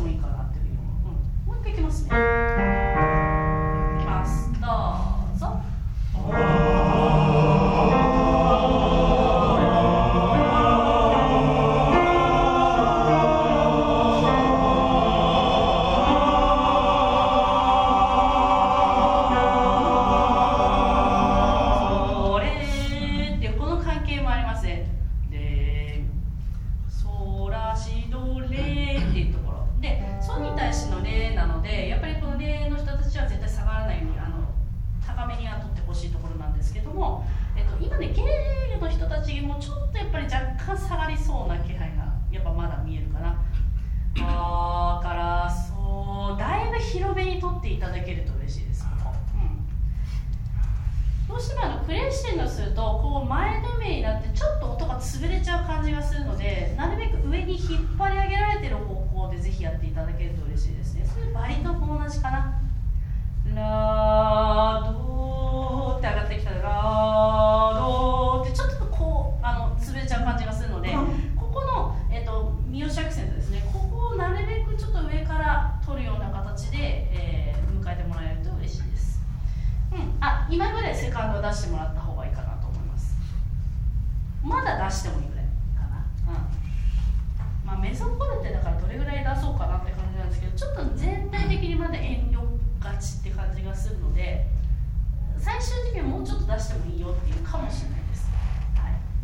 もいいかなっていうふうに思う。もう一回いきますね。いきます。どうぞ。今ね、ゲールの人たちもちょっとやっぱり若干下がりそうな気配がやっぱまだ見えるかな。だからそうだいぶ広めに取っていただけると嬉しいです。どうしてもクレッシェンドするとこう前のめりになってちょっと音が潰れちゃう感じがするので、なるべく上に引っ張り上げられてる方向でぜひやっていただけると嬉しいですね。それバリトンも同じかな。ラドーって上がってきたらラドーってちょっとこう潰れちゃう感じがするので、ここの、三好アクセントですね、ここをなるべくちょっと上から取るような形で、迎えてもらえると嬉しいです。今ぐらいセカンド出してもらった方がいいかなと思います。まだ出してもいいぐらいかな。メゾフォルテだからどれぐらい出そうかなって感じなんですけど、ちょっと全体的にまだ遠慮がちって感じがするので、最終的にはもうちょっと出してもいいよっていうかもしれない。